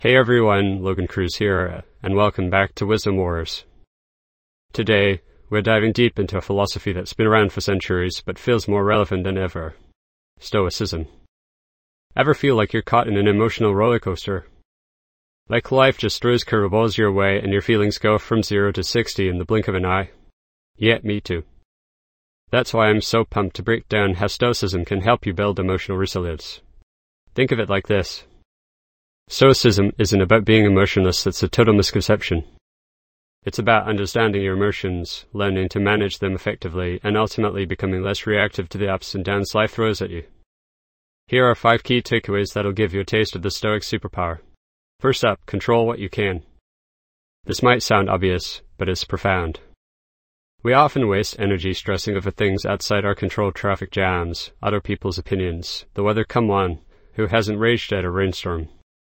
Hey everyone, Logan Cruz here, and welcome back to Wisdom Wars. Today, we're diving deep into a philosophy that's been around for centuries but feels more relevant than ever: Stoicism. Ever feel like you're caught in an emotional roller coaster? Like life just throws curveballs your way and your feelings go from 0 to 60 in the blink of an eye? Yeah, me too. That's why I'm so pumped to break down how Stoicism can help you build emotional resilience. Think of it like this. Stoicism isn't about being emotionless, that's a total misconception. It's about understanding your emotions, learning to manage them effectively, and ultimately becoming less reactive to the ups and downs life throws at you. Here are 5 key takeaways that'll give you a taste of the Stoic superpower. First up, control what you can. This might sound obvious, but it's profound. We often waste energy stressing over things outside our control: traffic jams, other people's opinions, the weather. Come on, who hasn't raged at a rainstorm?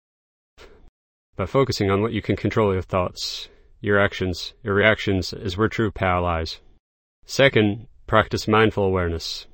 But focusing on what you can control, your thoughts, your actions, your reactions, is where true power lies. Second, practice mindful awareness.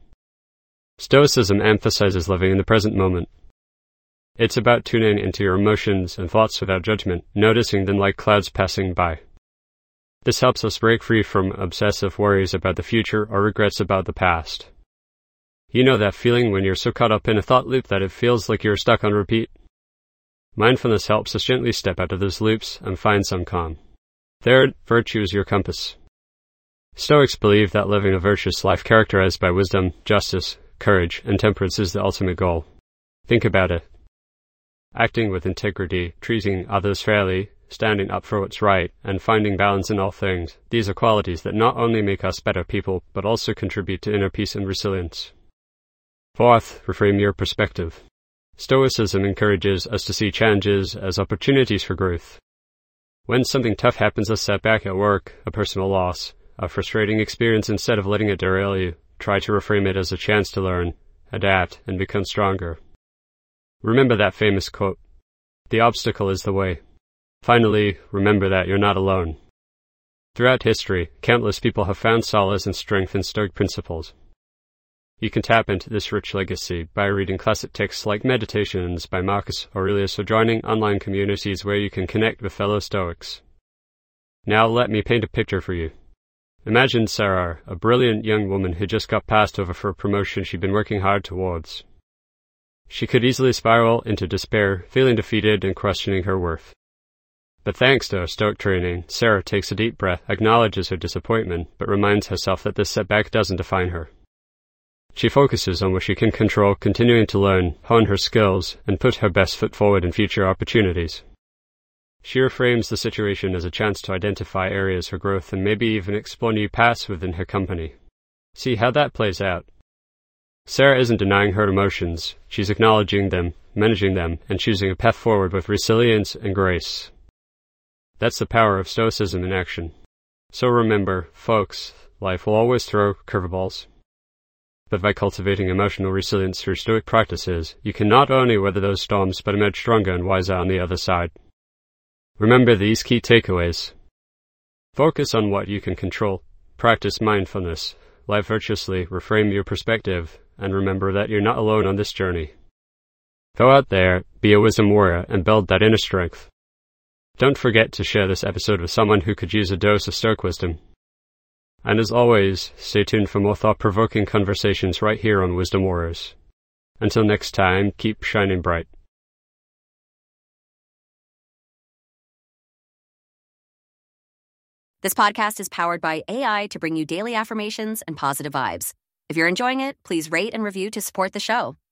Stoicism emphasizes living in the present moment. It's about tuning into your emotions and thoughts without judgment, noticing them like clouds passing by. This helps us break free from obsessive worries about the future or regrets about the past. You know that feeling when you're so caught up in a thought loop that it feels like you're stuck on repeat? Mindfulness helps us gently step out of those loops and find some calm. Third, virtue is your compass. Stoics believe that living a virtuous life characterized by wisdom, justice, courage, and temperance is the ultimate goal. Think about it. Acting with integrity, treating others fairly, standing up for what's right, and finding balance in all things. These are qualities that not only make us better people, but also contribute to inner peace and resilience. Fourth, reframe your perspective. Stoicism encourages us to see challenges as opportunities for growth. When something tough happens, a setback at work, a personal loss, a frustrating experience, instead of letting it derail you, try to reframe it as a chance to learn, adapt, and become stronger. Remember that famous quote, "The obstacle is the way." Finally, remember that you're not alone. Throughout history, countless people have found solace and strength in Stoic principles. You can tap into this rich legacy by reading classic texts like Meditations by Marcus Aurelius or joining online communities where you can connect with fellow Stoics. Now let me paint a picture for you. Imagine Sarah, a brilliant young woman who just got passed over for a promotion she'd been working hard towards. She could easily spiral into despair, feeling defeated and questioning her worth. But thanks to her Stoic training, Sarah takes a deep breath, acknowledges her disappointment, but reminds herself that this setback doesn't define her. She focuses on what she can control, continuing to learn, hone her skills, and put her best foot forward in future opportunities. She reframes the situation as a chance to identify areas for growth and maybe even explore new paths within her company. See how that plays out. Sarah isn't denying her emotions, she's acknowledging them, managing them, and choosing a path forward with resilience and grace. That's the power of Stoicism in action. So remember, folks, life will always throw curveballs. But by cultivating emotional resilience through Stoic practices, you can not only weather those storms, but emerge stronger and wiser on the other side. Remember these key takeaways. Focus on what you can control. Practice mindfulness. Live virtuously. Reframe your perspective. And remember that you're not alone on this journey. Go out there, be a wisdom warrior, and build that inner strength. Don't forget to share this episode with someone who could use a dose of Stoic wisdom. And as always, stay tuned for more thought-provoking conversations right here on Wisdom Warriors. Until next time, keep shining bright. This podcast is powered by AI to bring you daily affirmations and positive vibes. If you're enjoying it, please rate and review to support the show.